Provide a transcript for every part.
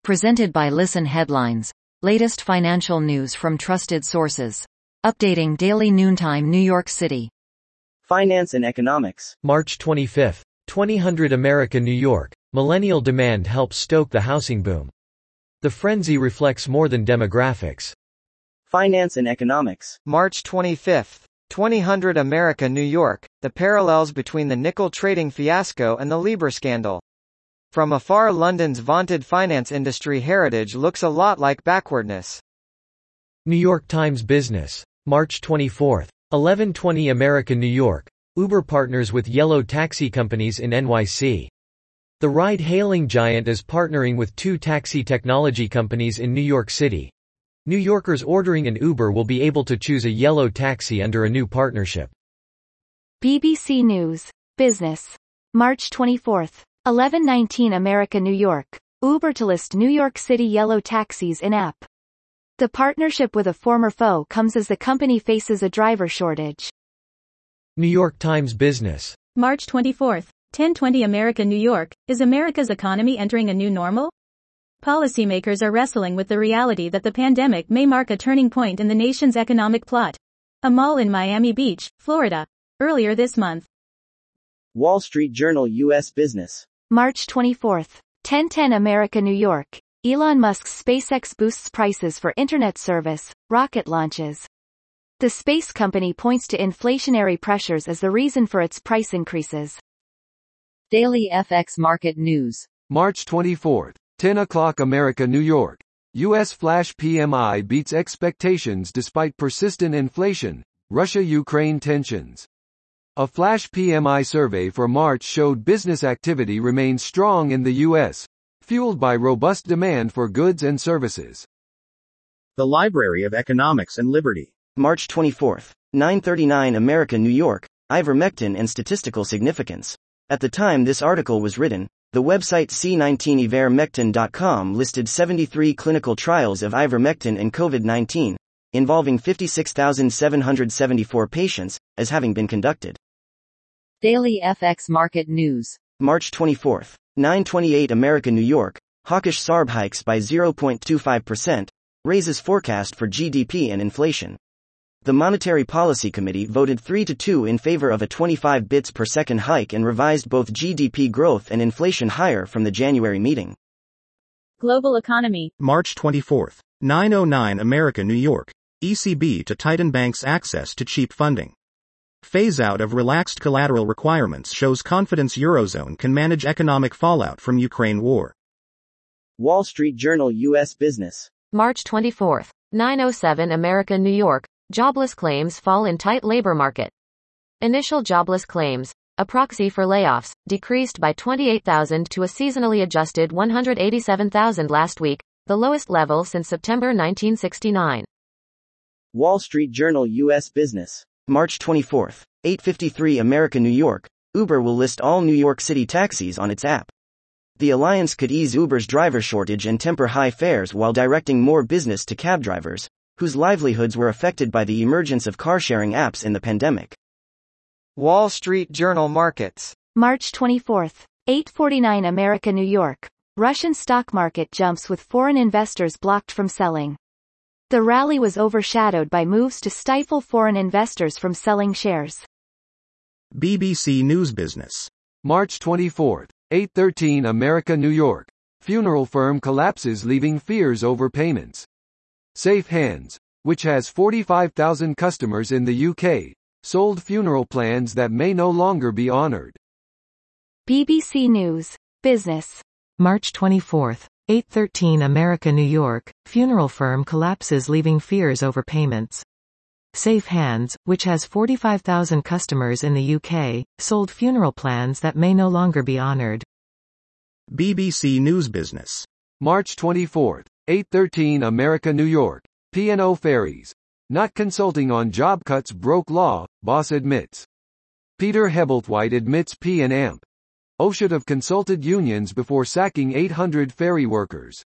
Presented by Listen Headlines. Latest financial news from trusted sources. Updating daily noontime New York City. Finance and economics. March 25. 2000 America, New York. Millennial demand helps stoke the housing boom. The frenzy reflects more than demographics. Finance and economics. March 25. 2000 America, New York. The parallels between the nickel trading fiasco and the Libra scandal. From afar, London's vaunted finance industry heritage looks a lot like backwardness. New York Times Business. March 24. 1120 America, New York. Uber partners with yellow taxi companies in NYC. The ride-hailing giant is partnering with two taxi technology companies in New York City. New Yorkers ordering an Uber will be able to choose a yellow taxi under a new partnership. BBC News. Business. March 24. 1119 America, New York. Uber to list New York City yellow taxis in-app. The partnership with a former foe comes as the company faces a driver shortage. New York Times Business. March 24. 1020 America, New York. Is America's economy entering a new normal? Policymakers are wrestling with the reality that the pandemic may mark a turning point in the nation's economic plot. A mall in Miami Beach, Florida. Earlier this month. Wall Street Journal U.S. Business. March 24. 1010 America, New York. Elon Musk's SpaceX boosts prices for internet service, rocket launches. The space company points to inflationary pressures as the reason for its price increases. Daily FX Market News. March 24. 10 o'clock America, New York. U.S. flash PMI beats expectations despite persistent inflation, Russia-Ukraine tensions. A flash PMI survey for March showed business activity remains strong in the U.S., fueled by robust demand for goods and services. The Library of Economics and Liberty. March 24. 939 America, New York. Ivermectin and statistical significance. At the time this article was written, the website C19ivermectin.com listed 73 clinical trials of ivermectin and COVID-19, involving 56,774 patients, as having been conducted. Daily FX Market News. March 24. 928 America, New York. Hawkish SARB hikes by 0.25%, raises forecast for GDP and inflation. The Monetary Policy Committee voted 3-2 in favor of a 25 bits per second hike and revised both GDP growth and inflation higher from the January meeting. Global economy. March 24. 909 America, New York. ECB to tighten banks' access to cheap funding. Phase-out of relaxed collateral requirements shows confidence Eurozone can manage economic fallout from Ukraine war. Wall Street Journal U.S. Business. March 24. 907 America, New York. Jobless claims fall in tight labor market. Initial jobless claims, a proxy for layoffs, decreased by 28,000 to a seasonally adjusted 187,000 last week, the lowest level since September 1969. Wall Street Journal U.S. Business. March 24. 853 America, New York. Uber will list all New York City taxis on its app. The alliance could ease Uber's driver shortage and temper high fares while directing more business to cab drivers, whose livelihoods were affected by the emergence of car-sharing apps in the pandemic. Wall Street Journal Markets. March 24. 849 America, New York. Russian stock market jumps with foreign investors blocked from selling. The rally was overshadowed by moves to stifle foreign investors from selling shares. BBC News Business. March 24. 813 America, New York. Funeral firm collapses leaving fears over payments. Safe Hands, which has 45,000 customers in the UK, sold funeral plans that may no longer be honored. BBC News. Business. March 24. 813 America, New York. Funeral firm collapses leaving fears over payments. Safe Hands, which has 45,000 customers in the UK, sold funeral plans that may no longer be honored. BBC News Business. March 24. 813 America, New York. P&O Ferries. Not consulting on job cuts broke law, boss admits. Peter Hebblethwaite admits P&AMP. should have consulted unions before sacking 800 ferry workers.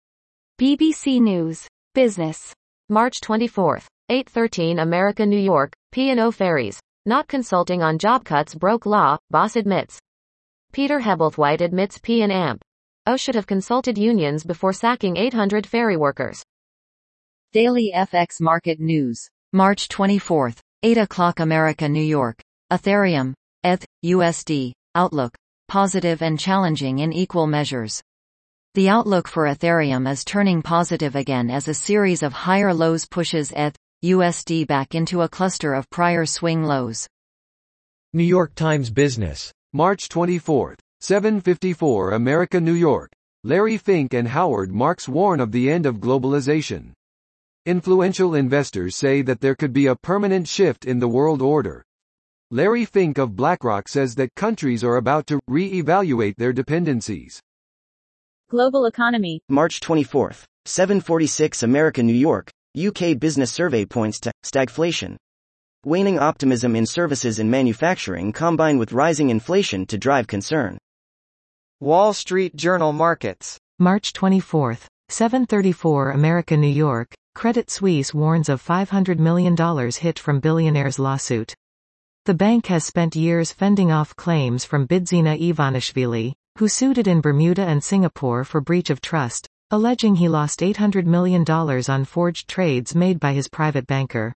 BBC News. Business. March 24. 813 America, New York. P&O Ferries. Not consulting on job cuts broke law, boss admits. Peter Hebblethwaite admits P&AMP. O should have consulted unions before sacking 800 ferry workers. Daily FX Market News. March 24, 8 o'clock America New York. Ethereum, ETH, USD. Outlook. Positive and challenging in equal measures. The outlook for Ethereum is turning positive again as a series of higher lows pushes ETH, USD back into a cluster of prior swing lows. New York Times Business. March 24, 7:54 America New York. Larry Fink and Howard Marks warn of the end of globalization. Influential investors say that there could be a permanent shift in the world order. Larry Fink of BlackRock says that countries are about to re-evaluate their dependencies. Global economy. March 24, 7:46 America New York. UK Business Survey points to stagflation. Waning optimism in services and manufacturing combine with rising inflation to drive concern. Wall Street Journal Markets. March 24, 7:34 America New York. Credit Suisse warns of $500 million hit from billionaire's lawsuit. The bank has spent years fending off claims from Bidzina Ivanishvili, who sued it in Bermuda and Singapore for breach of trust, alleging he lost $800 million on forged trades made by his private banker.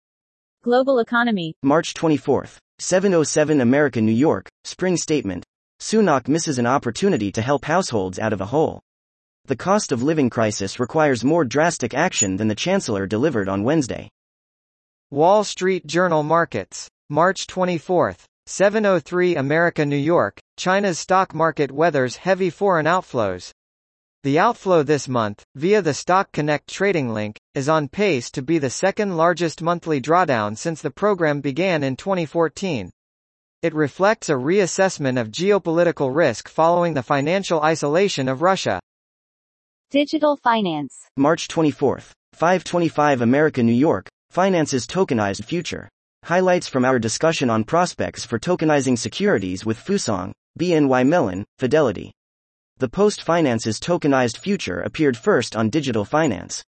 Global economy. March 24, 7:07 America New York. Spring statement. Sunak misses an opportunity to help households out of a hole. The cost of living crisis requires more drastic action than the Chancellor delivered on Wednesday. Wall Street Journal Markets. March 24, 7:03 America New York. China's stock market weathers heavy foreign outflows. The outflow this month, via the Stock Connect trading link, is on pace to be the second largest monthly drawdown since the program began in 2014. It reflects a reassessment of geopolitical risk following the financial isolation of Russia. Digital finance. March 24, 5:25 America New York. Finance's tokenized future. Highlights from our discussion on prospects for tokenizing securities with Foosong, BNY Mellon, Fidelity. The Post Finance's tokenized future appeared first on Digital Finance.